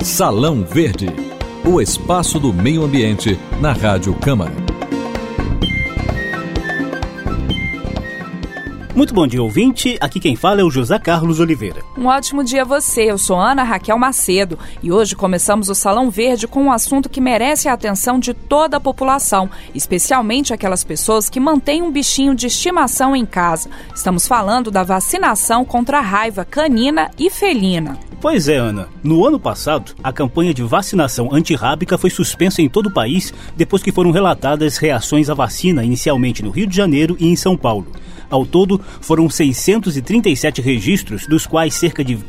Salão Verde, o espaço do meio ambiente na Rádio Câmara. Muito bom dia, ouvinte. Aqui quem fala é o José Carlos Oliveira. Um ótimo dia a você. Eu sou Ana Raquel Macedo e hoje começamos o Salão Verde com um assunto que merece a atenção de toda a população, especialmente aquelas pessoas que mantêm um bichinho de estimação em casa. Estamos falando da vacinação contra a raiva canina e felina. Pois é, Ana. No ano passado, a campanha de vacinação antirrábica foi suspensa em todo o país depois que foram relatadas reações à vacina, inicialmente no Rio de Janeiro e em São Paulo. Ao todo, foram 637 registros, dos quais cerca de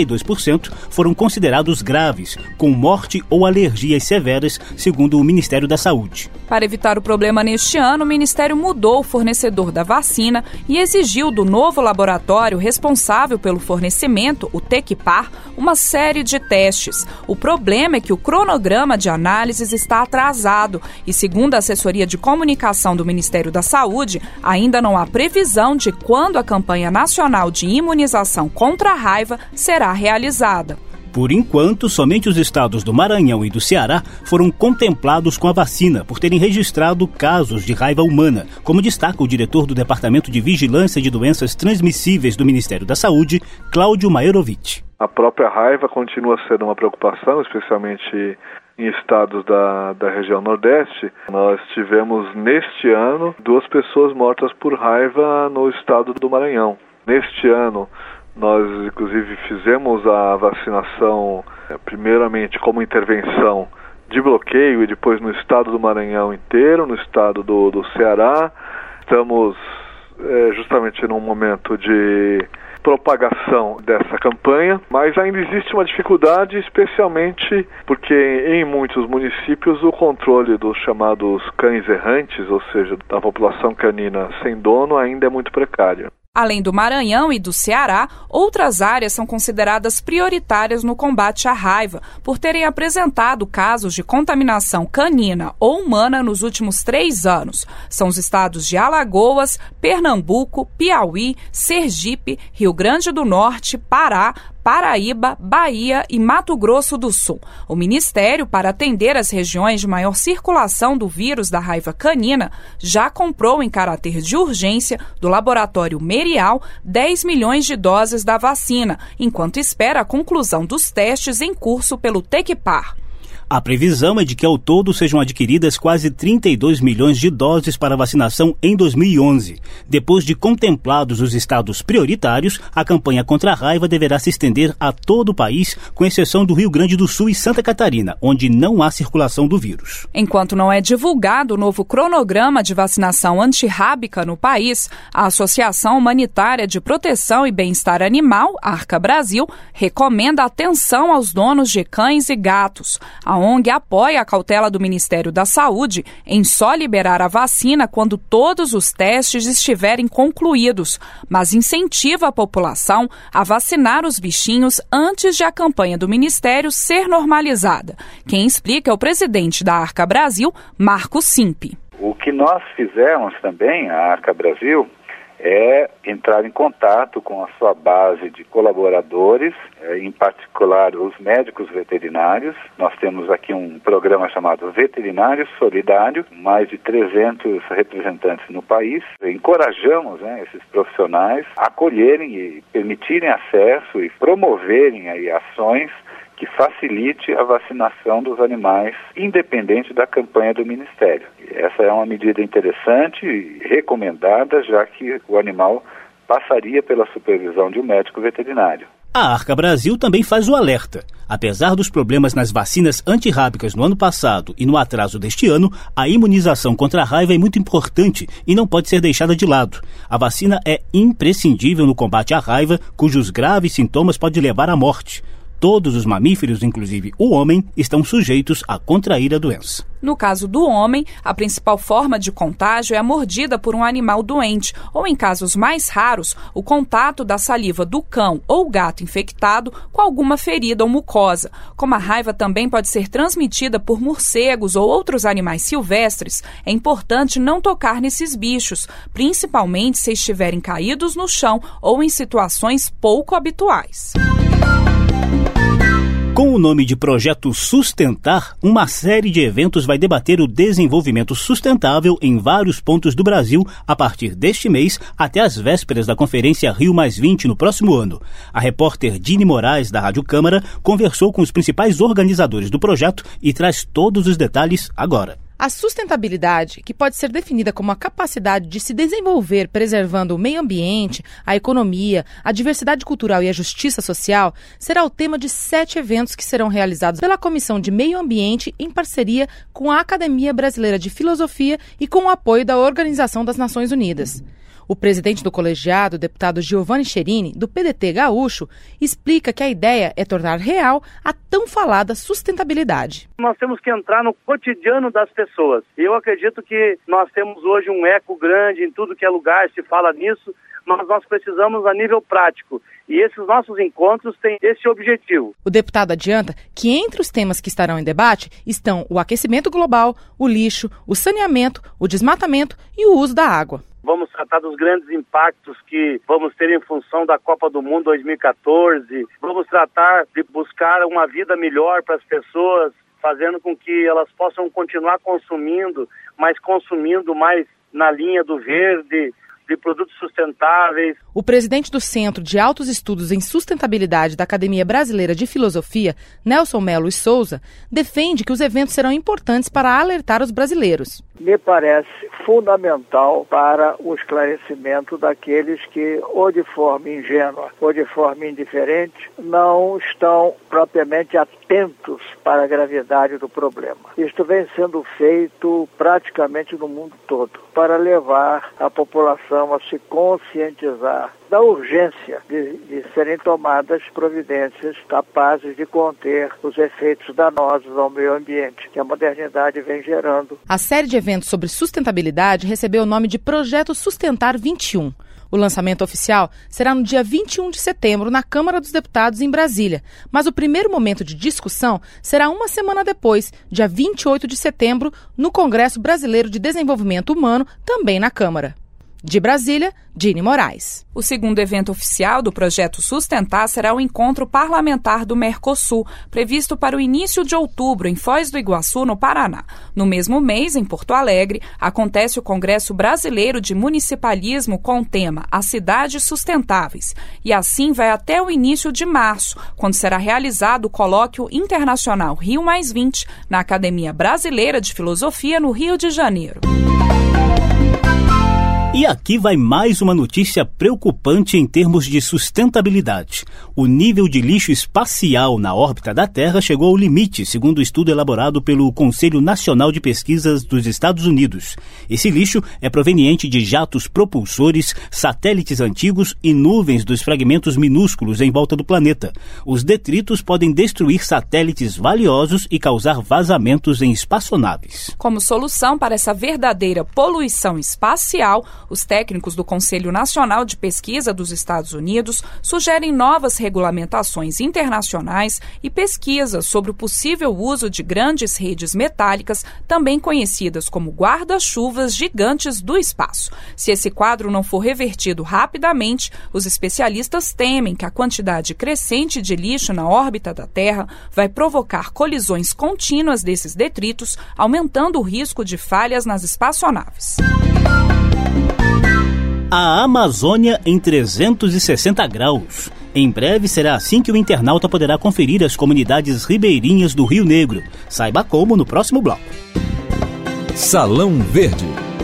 42% foram considerados graves, com morte ou alergias severas, segundo o Ministério da Saúde. Para evitar o problema neste ano, o Ministério mudou o fornecedor da vacina e exigiu do novo laboratório responsável pelo fornecimento, o Tecpar, uma série de testes. O problema é que o cronograma de análises está atrasado e, segundo a assessoria de comunicação do Ministério da Saúde, ainda não há previsão de quando a campanha nacional de imunização contra a raiva será realizada. Por enquanto, somente os estados do Maranhão e do Ceará foram contemplados com a vacina por terem registrado casos de raiva humana, como destaca o diretor do Departamento de Vigilância de Doenças Transmissíveis do Ministério da Saúde, Cláudio Maierovitch. A própria raiva continua sendo uma preocupação, especialmente em estados da região Nordeste. Nós tivemos neste ano 2 pessoas mortas por raiva no estado do Maranhão. Neste ano, nós inclusive fizemos a vacinação, primeiramente como intervenção de bloqueio e depois no estado do Maranhão inteiro, no estado do Ceará. Estamos justamente num momento de propagação dessa campanha, mas ainda existe uma dificuldade, especialmente porque em muitos municípios o controle dos chamados cães errantes, ou seja, da população canina sem dono, ainda é muito precário. Além do Maranhão e do Ceará, outras áreas são consideradas prioritárias no combate à raiva, por terem apresentado casos de contaminação canina ou humana nos últimos 3 anos. São os estados de Alagoas, Pernambuco, Piauí, Sergipe, Rio Grande do Norte, Pará, Paraíba, Bahia e Mato Grosso do Sul. O Ministério, para atender as regiões de maior circulação do vírus da raiva canina, já comprou em caráter de urgência do laboratório Merial 10 milhões de doses da vacina, enquanto espera a conclusão dos testes em curso pelo Tecpar. A previsão é de que ao todo sejam adquiridas quase 32 milhões de doses para vacinação em 2011. Depois de contemplados os estados prioritários, a campanha contra a raiva deverá se estender a todo o país, com exceção do Rio Grande do Sul e Santa Catarina, onde não há circulação do vírus. Enquanto não é divulgado o novo cronograma de vacinação antirrábica no país, a Associação Humanitária de Proteção e Bem-Estar Animal, Arca Brasil, recomenda atenção aos donos de cães e gatos. A ONG apoia a cautela do Ministério da Saúde em só liberar a vacina quando todos os testes estiverem concluídos, mas incentiva a população a vacinar os bichinhos antes de a campanha do Ministério ser normalizada. Quem explica é o presidente da Arca Brasil, Marco Simpi. O que nós fizemos também, a Arca Brasil, é entrar em contato com a sua base de colaboradores, em particular os médicos veterinários. Nós temos aqui um programa chamado Veterinário Solidário, mais de 300 representantes no país. Encorajamos esses profissionais a acolherem e permitirem acesso e promoverem ações que facilite a vacinação dos animais, independente da campanha do Ministério. Essa é uma medida interessante e recomendada, já que o animal passaria pela supervisão de um médico veterinário. A Arca Brasil também faz o alerta. Apesar dos problemas nas vacinas antirrábicas no ano passado e no atraso deste ano, a imunização contra a raiva é muito importante e não pode ser deixada de lado. A vacina é imprescindível no combate à raiva, cujos graves sintomas podem levar à morte. Todos os mamíferos, inclusive o homem, estão sujeitos a contrair a doença. No caso do homem, a principal forma de contágio é a mordida por um animal doente, ou em casos mais raros, o contato da saliva do cão ou gato infectado com alguma ferida ou mucosa. Como a raiva também pode ser transmitida por morcegos ou outros animais silvestres, é importante não tocar nesses bichos, principalmente se estiverem caídos no chão ou em situações pouco habituais. Com o nome de Projeto Sustentar, uma série de eventos vai debater o desenvolvimento sustentável em vários pontos do Brasil a partir deste mês até as vésperas da Conferência Rio+20 no próximo ano. A repórter Dini Moraes, da Rádio Câmara, conversou com os principais organizadores do projeto e traz todos os detalhes agora. A sustentabilidade, que pode ser definida como a capacidade de se desenvolver preservando o meio ambiente, a economia, a diversidade cultural e a justiça social, será o tema de 7 eventos que serão realizados pela Comissão de Meio Ambiente em parceria com a Academia Brasileira de Filosofia e com o apoio da Organização das Nações Unidas. O presidente do colegiado, deputado Giovanni Cherini, do PDT gaúcho, explica que a ideia é tornar real a tão falada sustentabilidade. Nós temos que entrar no cotidiano das pessoas. Eu acredito que nós temos hoje um eco grande em tudo que é lugar, se fala nisso, mas nós precisamos a nível prático. E esses nossos encontros têm esse objetivo. O deputado adianta que entre os temas que estarão em debate estão o aquecimento global, o lixo, o saneamento, o desmatamento e o uso da água. Vamos tratar dos grandes impactos que vamos ter em função da Copa do Mundo 2014. Vamos tratar de buscar uma vida melhor para as pessoas, fazendo com que elas possam continuar consumindo, mas consumindo mais na linha do verde, de produtos sustentáveis. O presidente do Centro de Altos Estudos em Sustentabilidade da Academia Brasileira de Filosofia, Nelson Melo e Souza, defende que os eventos serão importantes para alertar os brasileiros. Me parece fundamental para o esclarecimento daqueles que, ou de forma ingênua ou de forma indiferente, não estão propriamente atentos para a gravidade do problema. Isto vem sendo feito praticamente no mundo todo, para levar a população a se conscientizar da urgência de serem tomadas providências capazes de conter os efeitos danosos ao meio ambiente que a modernidade vem gerando. A série de eventos sobre sustentabilidade recebeu o nome de Projeto Sustentar 21. O lançamento oficial será no dia 21 de setembro na Câmara dos Deputados em Brasília, mas o primeiro momento de discussão será uma semana depois, dia 28 de setembro, no Congresso Brasileiro de Desenvolvimento Humano, também na Câmara. De Brasília, Dini Moraes. O segundo evento oficial do Projeto Sustentar será o Encontro Parlamentar do Mercosul, previsto para o início de outubro em Foz do Iguaçu, no Paraná. No mesmo mês, em Porto Alegre, acontece o Congresso Brasileiro de Municipalismo com o tema As Cidades Sustentáveis. E assim vai até o início de março, quando será realizado o Colóquio Internacional Rio+20 na Academia Brasileira de Filosofia, no Rio de Janeiro. E aqui vai mais uma notícia preocupante em termos de sustentabilidade. O nível de lixo espacial na órbita da Terra chegou ao limite, segundo o estudo elaborado pelo Conselho Nacional de Pesquisas dos Estados Unidos. Esse lixo é proveniente de jatos propulsores, satélites antigos e nuvens dos fragmentos minúsculos em volta do planeta. Os detritos podem destruir satélites valiosos e causar vazamentos em espaçonaves. Como solução para essa verdadeira poluição espacial, os técnicos do Conselho Nacional de Pesquisa dos Estados Unidos sugerem novas regulamentações internacionais e pesquisas sobre o possível uso de grandes redes metálicas, também conhecidas como guarda-chuvas gigantes do espaço. Se esse quadro não for revertido rapidamente, os especialistas temem que a quantidade crescente de lixo na órbita da Terra vai provocar colisões contínuas desses detritos, aumentando o risco de falhas nas espaçonaves. A Amazônia em 360 graus. Em breve será assim que o internauta poderá conferir as comunidades ribeirinhas do Rio Negro. Saiba como no próximo bloco. Salão Verde.